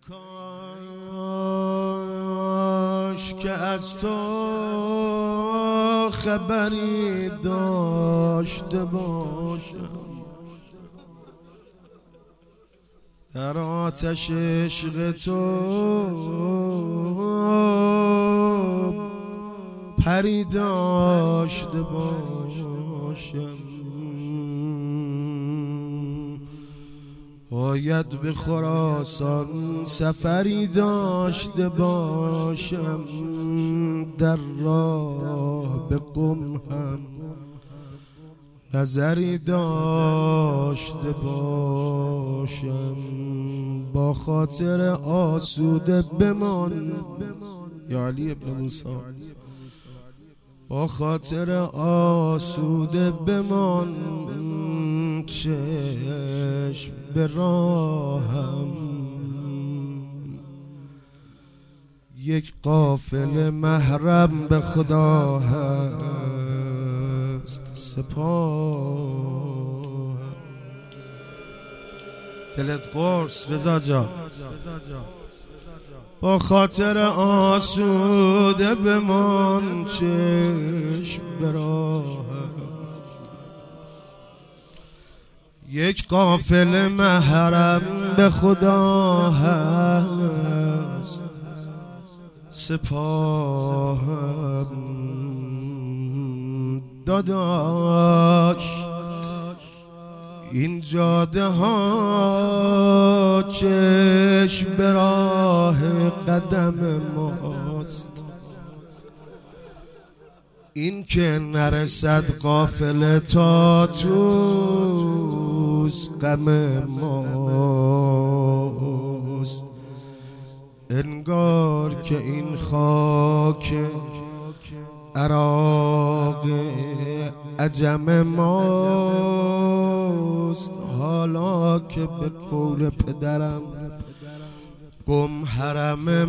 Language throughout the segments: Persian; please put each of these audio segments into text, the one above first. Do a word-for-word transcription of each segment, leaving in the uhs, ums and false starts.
کاش که از تو خبری داشته باشم، در آتش عشق تو پری داشته باشم. باید به خراسان سفری داشته باشم، در راه به قم هم نظری داشته باشم. با خاطر آسوده بمان یا علی ابن موسی، با خاطر آسوده بمان، چشم به راهم. یک قافله محرم به خدا هست سپاه. دلت قرص رضا جان، با خاطر آسوده بمان، چشم به راهم. یک قافله محرم به خدا هست سپاهم. داداش این جاده ها چشم به راه قدم ماست، این که نرسد قافله تا توس غم ماست. انگار که این خاک عراق عجم ماست، حالا که به قول پدرم قم حرم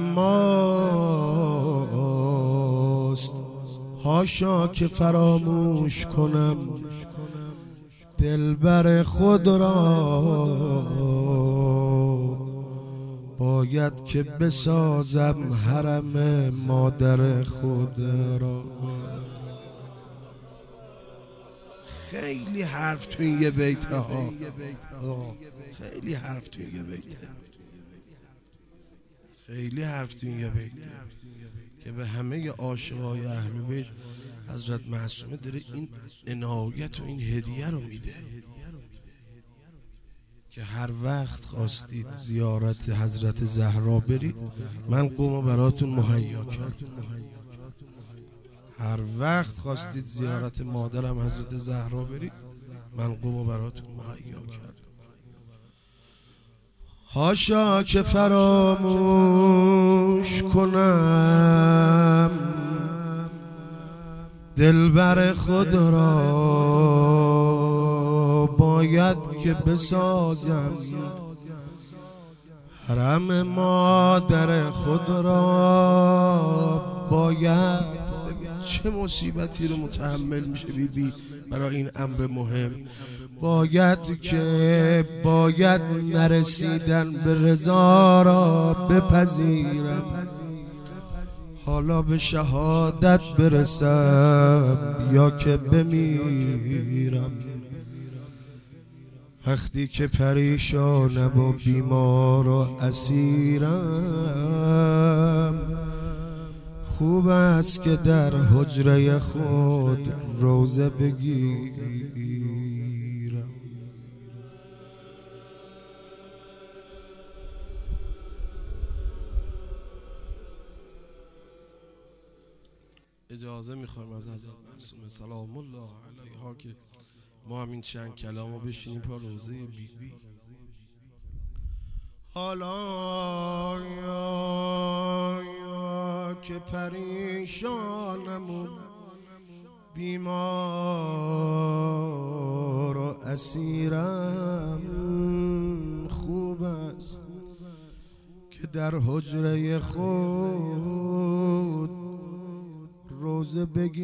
ماست. هاشا که فراموش کنم دلبر خود را، باید که بسازم حرم مادر خود را. خیلی حرف تو این یه بیت ها، خیلی حرف تو این یه بیت، خیلی حرف تو این یه بیت که به همه عاشقای اهل بیت حضرت معصومه داره این عنایت و این هدیه رو میده که هر وقت خواستید زیارت حضرت زهرا برید من قم براتون مهیا کردم. هر وقت خواستید زیارت مادرم حضرت زهرا برید من قم براتون مهیا کردم. هاشا که فراموش کنم دلبر خود را، باید که بسازم حرم مادر خود را. باید چه مصیبتی رو متحمل میشه بی بی برای این امر مهم. باید که باید نرسیدن به رضا را بپذیرم، حالا به شهادت برسم یا که بمیرم. وقتی که پریشانم و بیمار و اسیرم، خوب است که در حجره خود روزه بگیرم. اجازه میخوایم از حضرت معصومه سلام الله علیها که ما همین چند کلامو بشینیم پا روزه بی بی. حالا یا یا که پریشانم و بیمار و اسیرم، خوب است که در حجره خود روزه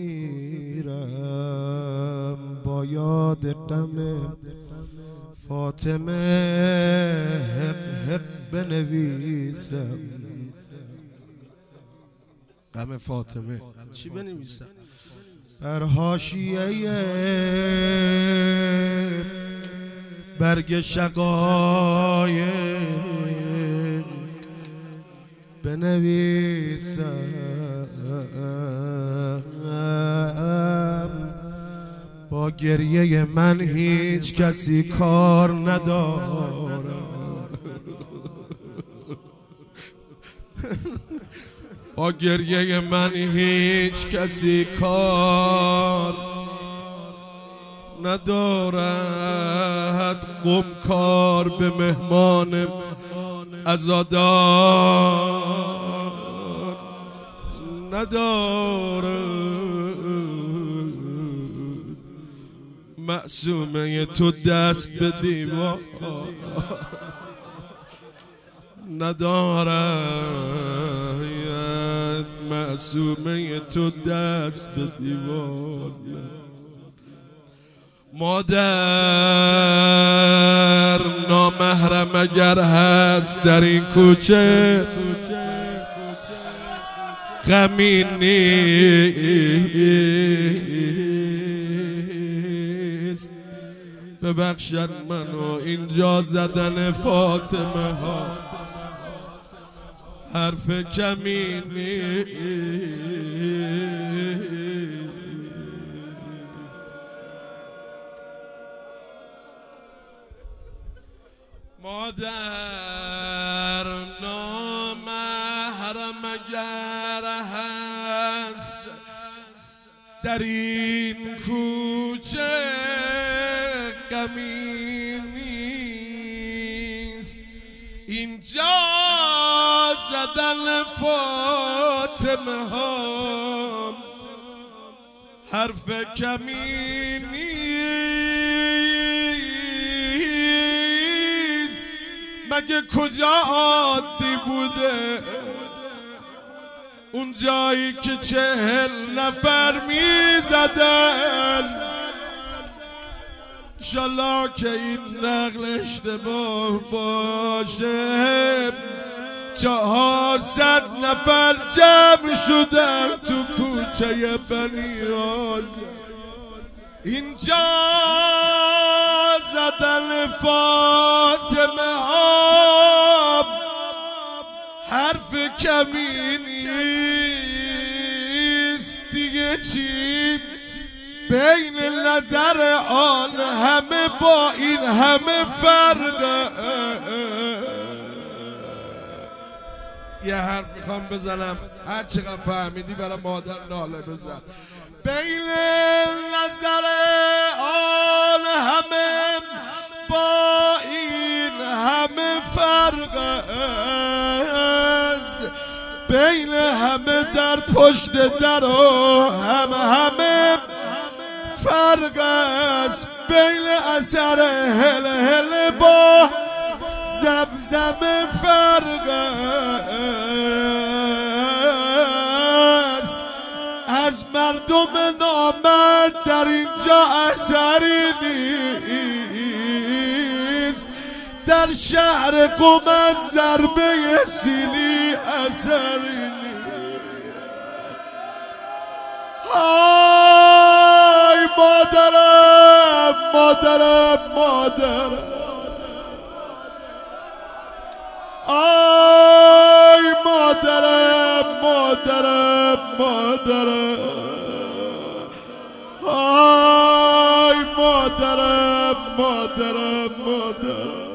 بگیرم. با یاد غم فاطمه حق حق بنویسم. غم فاطمه چی بنویسم؟ بر حاشیه برگ شقایق بنویسم. با گریه من هیچ کسی کار ندارد. با گریه من هیچ کسی کار ندارد. قم کار به مهمان عزادار ندارد. معصومه تو دست به دیوار ندارد. معصومه تو دست به دیوار. مادر نامحرم اگر هست در این کوچه غمی نیست. ببخشد منو اینجا زدن فاطمه ها حرف کمی نیست. مادر نامحرم اگر هست در این کوچه غمی نیست. اینجا زدن فاطمه ها حرف کمی نیست. مگه کجا عادی بوده اون جایی که چهل نفر می زدن؟ انشالله که این نقل اشتباه باشه چهارصد نفر جمع شدن تو کوچه بنی آدم. اینجا زدن فاطمه ها حرف کمی نیست. دیگه چی بین نظر آن همه با این همه فرقه؟ یه حرف میخوام بزنم هر چقدر فهمیدی برای مادر ناله بزن. بین نظر آن همه با این همه فرق است. بین همه در پشت در و هم همه فرق است. بین اثر هل هل با زمزم فرق است. از مردم نامرد در اینجا اثری نیست. در شهر قم از ضربه سیلی اثری نیست. آی مادرم مادرم مادرم آی مادرم مادرم مادرم آی مادرم مادرم مادرم.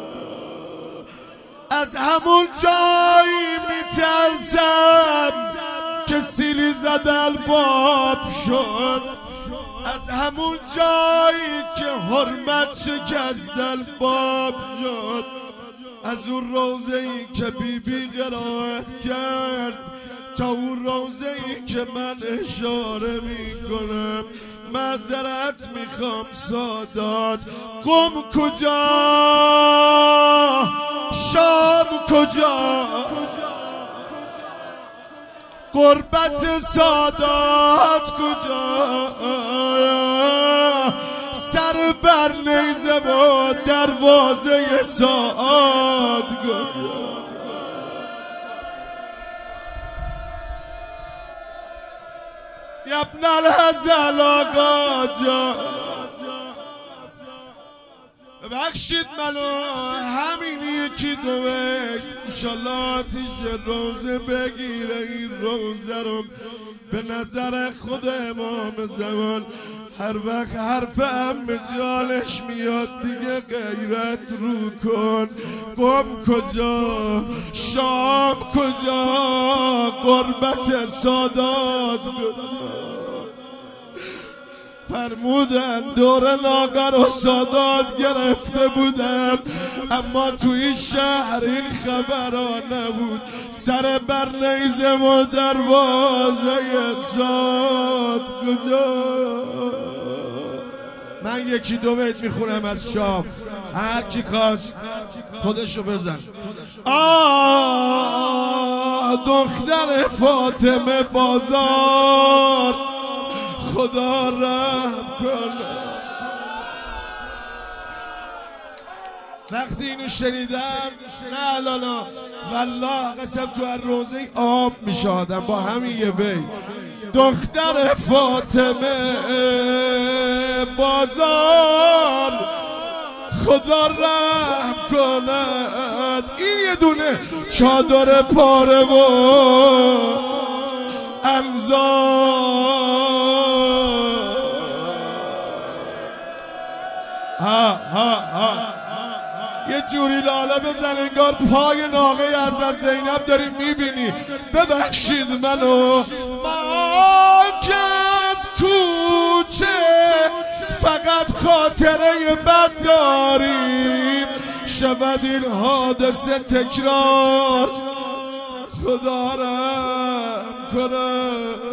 از همون جایی میترسم که سیلی زدن باب شد. از همون جایی که حرمت شکستن باب شد. از اون روزه ای که بی بی قرائت کرد تا اون روزه ای که من اشاره میکنم. معذرت میخوام سادات. قم کجا؟ شام کجا؟ قربت سادات کجا؟ سر بر نیزه و دروازه ساعت گذاشت. ابن الهزل آقا جان ببخشید منو همین یکی دو وقت انشالله آتیش روزه بگیره این روزه رو به نظر خود امام زمان هر وقت حرف ام جالش میاد دیگه غیرت رو کن. قم کجا شام کجا قربت سادات فرمودن دور لاغر و سادات گرفته بودن اما توی شهر این خبرها نبود. سر بر نیزه و دروازه ساد کجا. من یکی دو بیت میخونم از شام هر کی خواست خودشو بزن. آه دختر فاطمه بازار خدا رحم کنه. وقتی اینو شنیدم نه الالا والله قسم تو هر روزه آب میشه آدم با همین یه بی. دختر فاطمه بازار خدا رحم کند. این یه دونه چادر پاره و انزار ها ها ها یه جوری لاله بزن انگار پای ناقه از زینب داری میبینی. ببخشید منو ما که از کوچه فقط خاطره بد داریم شود این حادثه تکرار خدا رحم کنه.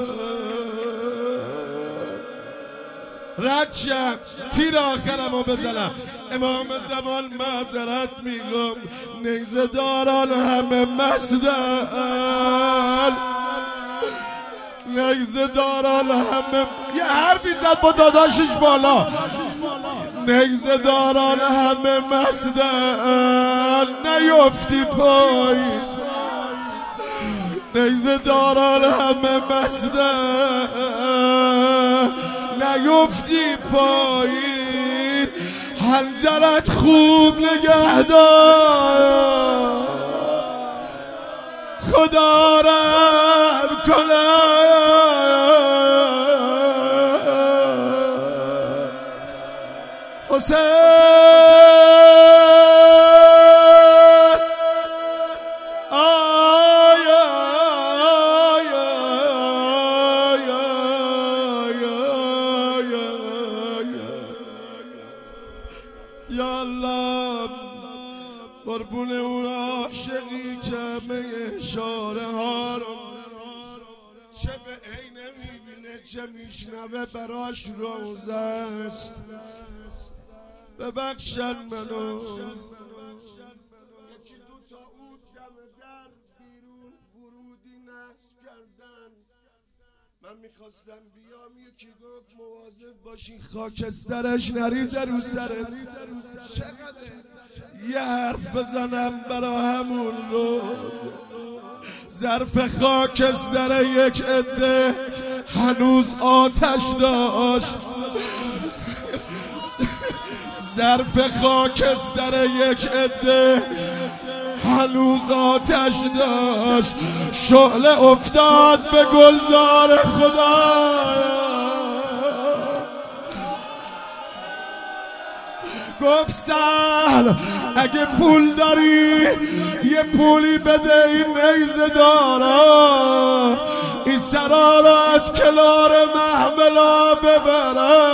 رد شم تیر آخرمو بزنم. امام زمان معذرت میگم نیزه داران همه مستن نیزه داران همه یه حرفی زد با داداشش بالا. نیزه داران همه مستن نیفتی پایین نیزه داران همه مستن نیفتی پایین. حنجرت خوب نگه دار خدا رحم کنه. حسین یا الله قربون اون عاشقی که همه اشاره ها رو چه به عینه میبینه چه میشنوه براش روزه است. ببخشن منو یکی دو تا اون دم در بیرون ورودی نصب کردن. من میخواستم بیام یکی گفت مواظب باشین خاکسترش نریزه رو سرت. چقدر یه حرف بزنم برا همون رو. ظرف خاکستر یک عده هنوز آتش داشت. ظرف خاکستر یک عده هنوز آتش داشت. شعله افتاد به گلزار خدا. گفت سهل اگه پول داری یه پولی بده این نیزه دارا این سرا را از کنار محملا ببره.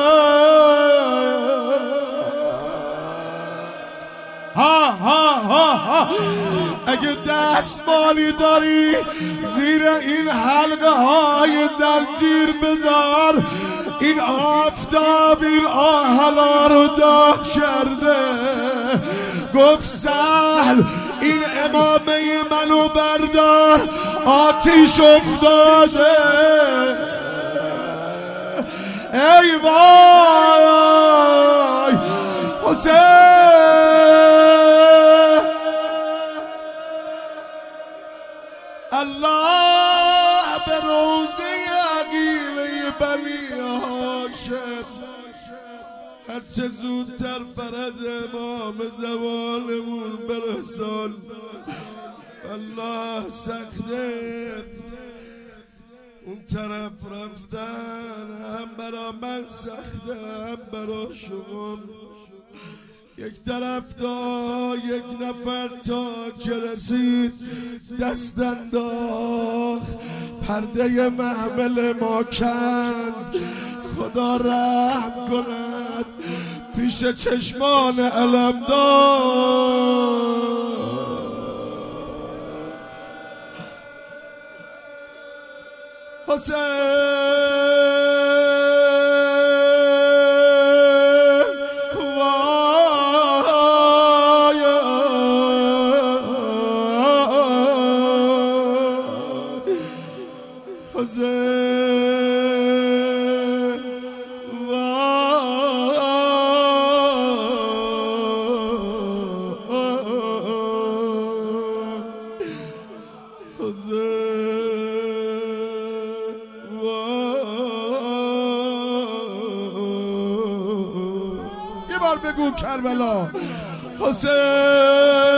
ها ها ها ها اگه دست مالی داری زیر این حلقه های زنجیر بذار. این آفتاب این آهلا رو داغ کرده. گفت سهل این امامه منو بردار آتیش افتاده. ای وای حسین الله به روزه عقیله بنی هاشم هرچه زودتر فرج امام زوالمون برسان. الله سخته اون طرف رفتن هم برا من سخته هم برا شما. یک طرف تا یک نفر تا که رسید دست انداخت پرده محمل ما کند. خدا رحم کند پیش چشمان علمدار. حسین وای حسین یه بار بگو کربلا حسین